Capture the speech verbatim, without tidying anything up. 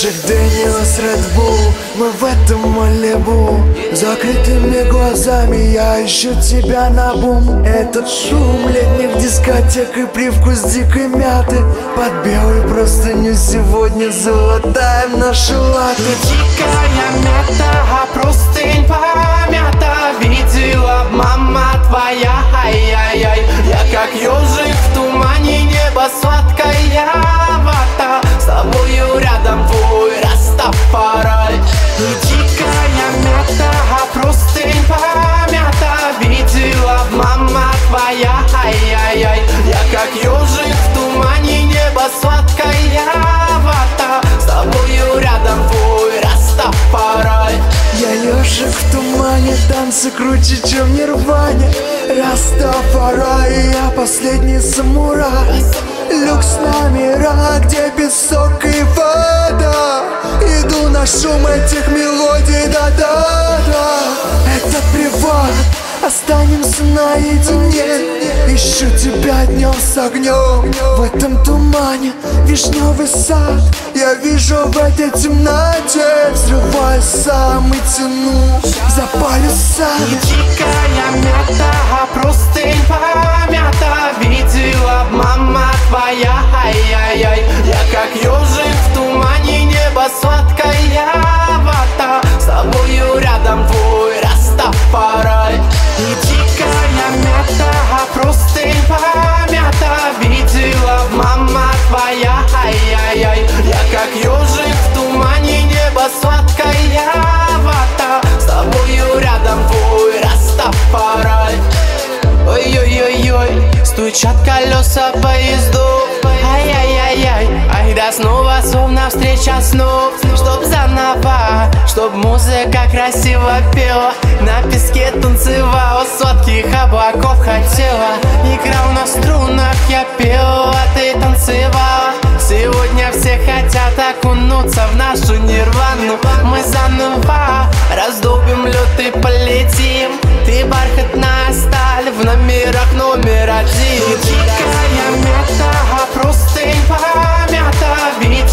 Джек Дэниелс, Ред Булл, мы в этом Малибу. Закрытыми глазами я ищу тебя на бум. Этот шум летних дискотек и привкус дикой мяты. Под белой простыню сегодня золотаем наши латы. Дикая мята, а простынь помята. Видела мама твоя, ай-яй-яй. Я как ежик в тумане, небо сладкая вата. С тобою рядом твой Растафарай. Дикая мята, а простынь помята. Видела мама твоя, ай-яй-яй. Я как ежик в тумане, небо сладкая вата. С тобою рядом твой Растафарай. Я ежик в тумане, танцы круче, чем в Нирване. Растафарай, я последний самурай. Люкс номера, где песок и вода. Иду на шум этих мелодий, да-да-да. Это приват, останемся наедине. Ищу тебя днем с огнем. В этом тумане вишневый сад. Я вижу в этой темноте. Взрываюсь сам и тяну за полюса. Дикая мята, а простынь помята. Видела мама твоя, ай-яй-яй. Я как ежик в тумане, небо сладкая вата. С тобою рядом твой Растафарай. Дикая мята, а простынь помята. Видела мама твоя, ай-яй-яй. Я как ежик в тумане, небо сладкая вата. С тобою рядом твой Растафарай. Ой-ой-ой-ой, стучат колеса поездов. Ай-яй-яй-яй, ай да снова словно встреча снов. Чтоб заново, чтоб музыка красиво пела. На песке танцевала, сладких облаков хотела. Играл на струнах, я пел, а ты танцевала. Сегодня все хотят окунуться в нашу нирвану. Мы заново раздолбим лед и полетим. Ты бархатная сталь в номерах номер один. Дикая мята, а простынь помята. Ведь